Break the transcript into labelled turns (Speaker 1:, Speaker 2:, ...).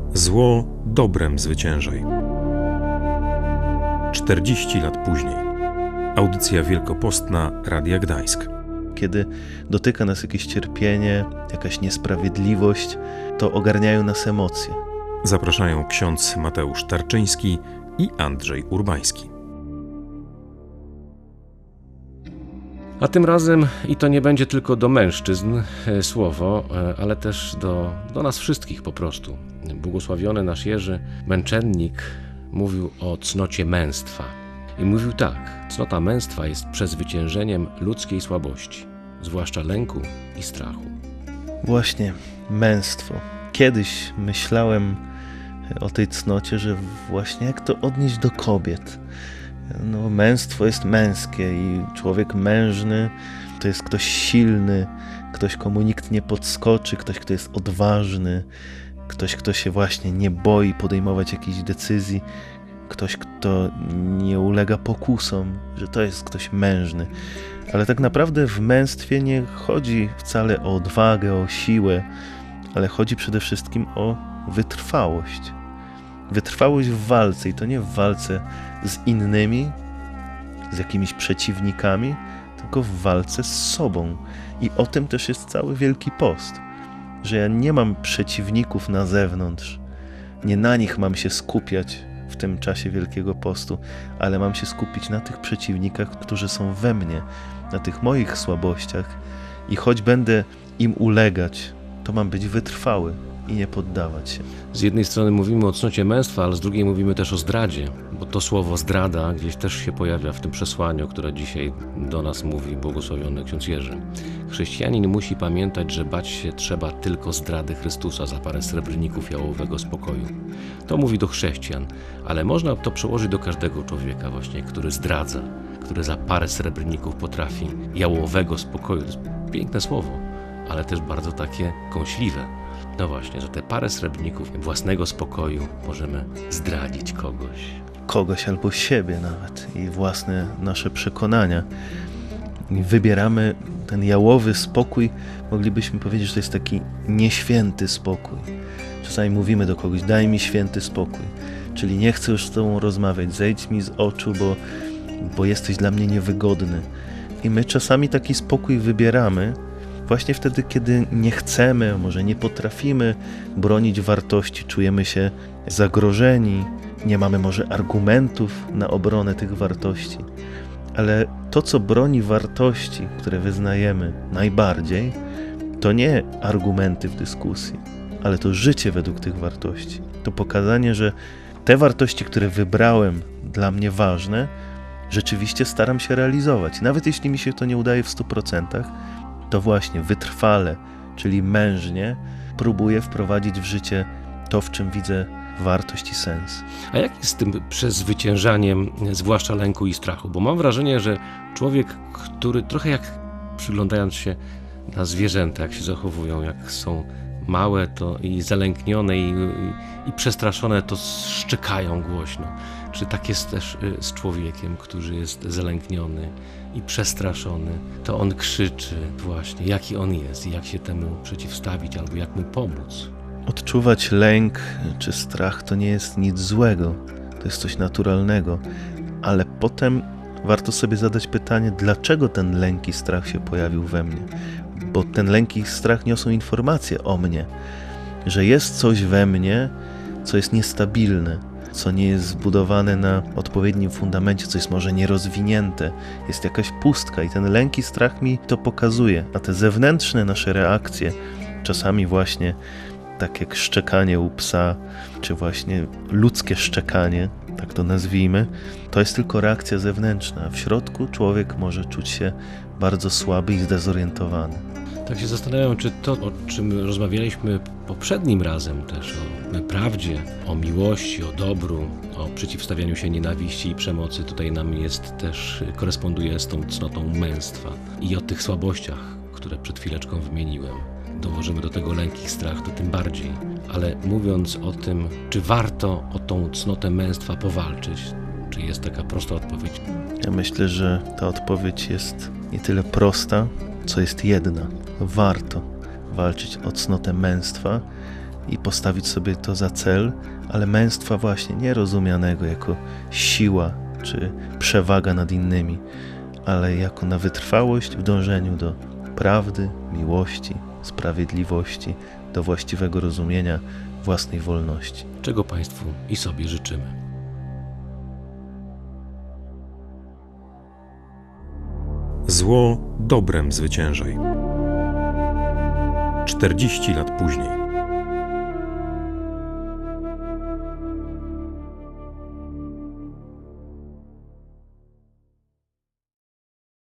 Speaker 1: Zło dobrem zwyciężaj. 40 lat później. Audycja wielkopostna Radia Gdańsk.
Speaker 2: Kiedy dotyka nas jakieś cierpienie, jakaś niesprawiedliwość, to ogarniają nas emocje.
Speaker 1: Zapraszają ksiądz Mateusz Tarczyński i Andrzej Urbański.
Speaker 3: A tym razem, i to nie będzie tylko do mężczyzn słowo, ale też do nas wszystkich po prostu. Błogosławiony nasz Jerzy, męczennik, mówił o cnocie męstwa. I mówił tak: cnota męstwa jest przezwyciężeniem ludzkiej słabości, zwłaszcza lęku i strachu.
Speaker 2: Właśnie, męstwo. Kiedyś myślałem o tej cnocie, że właśnie jak to odnieść do kobiet. No, męstwo jest męskie i człowiek mężny to jest ktoś silny, ktoś, komu nikt nie podskoczy, ktoś, kto jest odważny, ktoś, kto się właśnie nie boi podejmować jakichś decyzji, ktoś, kto nie ulega pokusom, że to jest ktoś mężny. Ale tak naprawdę w męstwie nie chodzi wcale o odwagę, o siłę, ale chodzi przede wszystkim o wytrwałość. Wytrwałość w walce, i to nie w walce z innymi, z jakimiś przeciwnikami, tylko w walce z sobą. I o tym też jest cały Wielki Post, że ja nie mam przeciwników na zewnątrz, nie na nich mam się skupiać w tym czasie Wielkiego Postu, ale mam się skupić na tych przeciwnikach, którzy są we mnie, na tych moich słabościach, i choć będę im ulegać, to mam być wytrwały i nie poddawać się.
Speaker 3: Z jednej strony mówimy o cnocie męstwa, ale z drugiej mówimy też o zdradzie, bo to słowo zdrada gdzieś też się pojawia w tym przesłaniu, które dzisiaj do nas mówi błogosławiony ksiądz Jerzy. Chrześcijanin musi pamiętać, że bać się trzeba tylko zdrady Chrystusa za parę srebrników jałowego spokoju. To mówi do chrześcijan, ale można to przełożyć do każdego człowieka właśnie, który zdradza, który za parę srebrników potrafi jałowego spokoju. To jest piękne słowo, ale też bardzo takie kąśliwe. No właśnie, że te parę srebrników własnego spokoju możemy zdradzić kogoś.
Speaker 2: Albo siebie nawet i własne nasze przekonania. I wybieramy ten jałowy spokój, moglibyśmy powiedzieć, że to jest taki nieświęty spokój. Czasami mówimy do kogoś: daj mi święty spokój, czyli nie chcę już z tobą rozmawiać, zejdź mi z oczu, bo jesteś dla mnie niewygodny. I my czasami taki spokój wybieramy właśnie wtedy, kiedy nie chcemy, może nie potrafimy bronić wartości, czujemy się zagrożeni, nie mamy może argumentów na obronę tych wartości. Ale to, co broni wartości, które wyznajemy najbardziej, to nie argumenty w dyskusji, ale to życie według tych wartości. To pokazanie, że te wartości, które wybrałem, dla mnie ważne, rzeczywiście staram się realizować. Nawet jeśli mi się to nie udaje w 100%, to właśnie wytrwale, czyli mężnie, próbuję wprowadzić w życie to, w czym widzę wartość i sens.
Speaker 3: A jak jest z tym przezwyciężaniem, zwłaszcza lęku i strachu? Bo mam wrażenie, że człowiek, który trochę jak przyglądając się na zwierzęta, jak się zachowują, jak są małe to i zalęknione i przestraszone, to szczekają głośno. Czy tak jest też z człowiekiem, który jest zalękniony i przestraszony? To on krzyczy właśnie, jaki on jest i jak się temu przeciwstawić albo jak mu pomóc.
Speaker 2: Odczuwać lęk czy strach to nie jest nic złego, to jest coś naturalnego, ale potem warto sobie zadać pytanie, dlaczego ten lęk i strach się pojawił we mnie. Bo ten lęk i strach niosą informacje o mnie, że jest coś we mnie, co jest niestabilne, co nie jest zbudowane na odpowiednim fundamencie, co jest może nierozwinięte, jest jakaś pustka, i ten lęk i strach mi to pokazuje. A te zewnętrzne nasze reakcje, czasami właśnie tak jak szczekanie u psa, czy właśnie ludzkie szczekanie, tak to nazwijmy, to jest tylko reakcja zewnętrzna. W środku człowiek może czuć się bardzo słaby i zdezorientowany.
Speaker 3: Tak się zastanawiam, czy to, o czym rozmawialiśmy poprzednim razem też, o prawdzie, o miłości, o dobru, o przeciwstawianiu się nienawiści i przemocy, tutaj nam jest też, koresponduje z tą cnotą męstwa i o tych słabościach, które przed chwileczką wymieniłem. Dołożymy do tego lęk i strach, to tym bardziej. Ale mówiąc o tym, czy warto o tą cnotę męstwa powalczyć, czy jest taka prosta odpowiedź?
Speaker 2: Ja myślę, że ta odpowiedź jest nie tyle prosta, co jest jedna. Warto walczyć o cnotę męstwa, i postawić sobie to za cel, ale męstwa właśnie nie rozumianego jako siła czy przewaga nad innymi, ale jako na wytrwałość w dążeniu do prawdy, miłości, sprawiedliwości, do właściwego rozumienia własnej wolności.
Speaker 3: Czego Państwu i sobie życzymy.
Speaker 1: Zło dobrem zwyciężaj. 40 lat później.